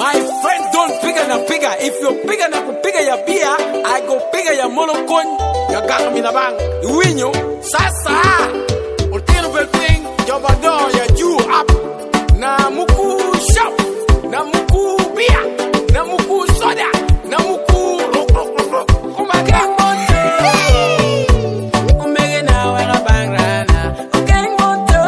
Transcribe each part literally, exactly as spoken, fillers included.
My friend, don't bigger na bigger. If you're bigger na go bigger ya beer, I go bigger ya molokon. Ya gaka mina bang. Winyo, sasa. Ultino belting, jabado ya ju up. Na muku shop, na muku beer, na muku soda, na muku rock rock rock rock. Kuma gang monte. Umege na wera bang rana. Gang monte.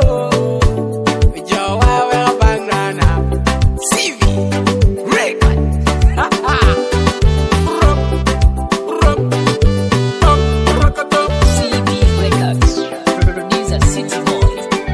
Jowa wera bang rana. C V. Record. Ha ha. Rock rock rock rock rock. C V Records. Producer City Boy.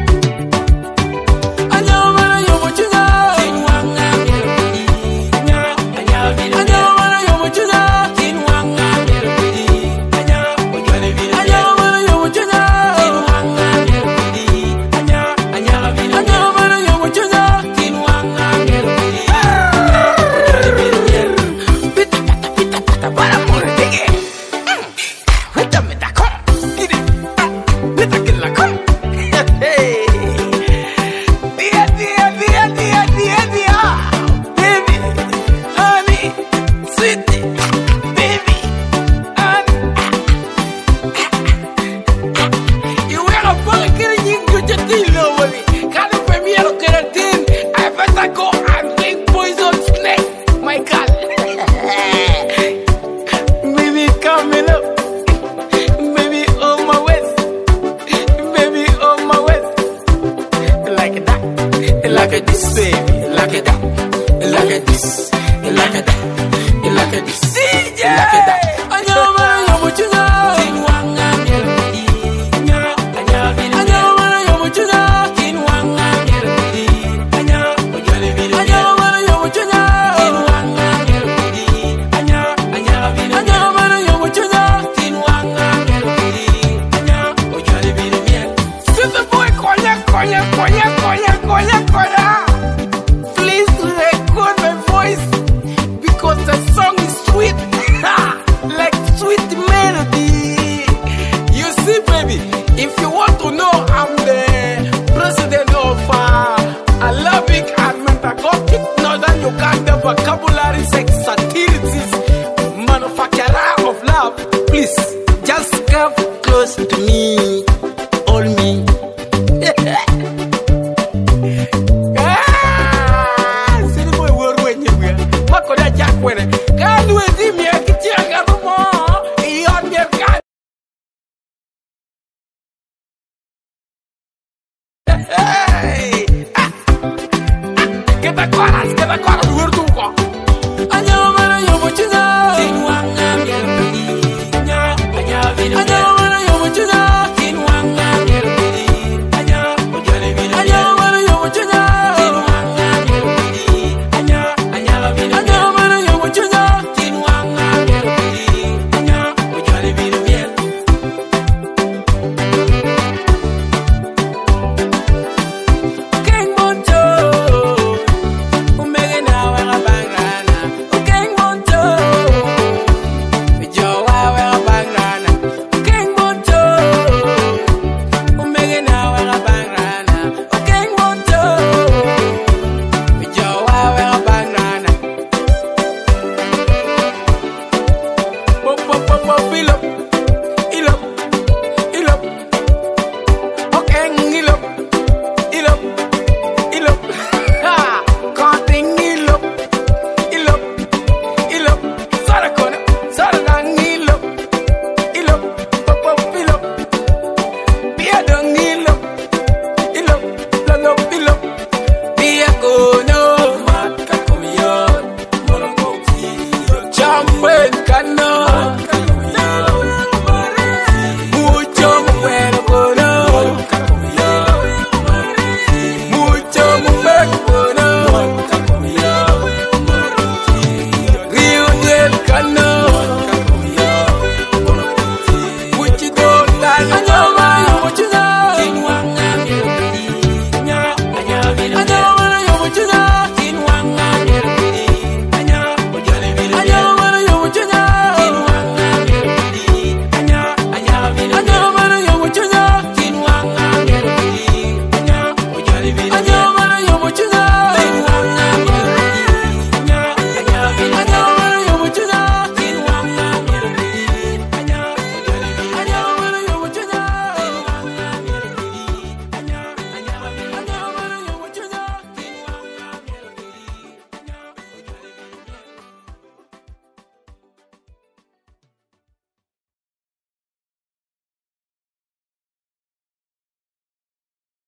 Anyamara yomochuna. Kinwanga mirupidi. Anya anyamara yomochuna. Kinwanga mirupidi. Anya ojale vile. Anyamara yomochuna. Kinwanga mirupidi. Anya anyamara yomochuna. Kinwanga mirupidi. Ojale vile. Pita pata pita pata para por dige. Wita meta ko. Ide. Pita kila ko. Hey. Dia, dia, dia, dia, dia, dia. Baby, honey, sweetie, baby, honey. You wear a bullet, get a yin, good to deal with it. Can't you pay me a look at a tin? I better go and drink poison snake, my God. Baby, coming up. Baby, on my waist. Baby, on my waist. Like that, like this, baby, like that, like this, like that, like this, D J, like that. Anyama, yomochuna, kinwanga mirupidi. Anya, anyama, yomochuna, kinwanga mirupidi. Anya, ojale vile. Anyama, yomochuna, kinwanga mirupidi. Anya, anyama, yomochuna, kinwanga mirupidi. Anya, ojale vile. Sister boy, konya, konya, konya, konya, konya, konya. Please record my voice because the song is sweet, like sweet melody. You see, baby, if you want to know, I'm the president of uh, Arabic and Metagogic Northern Uganda vocabulary sex satirities, manufacturer of love. Please, just come close to me, hold me. Ah, silly boy, we're when you will. Makoda Jack winner. God will see me a kitchen. You're your God. Hey, ah, ah, get the chorus, get the chorus.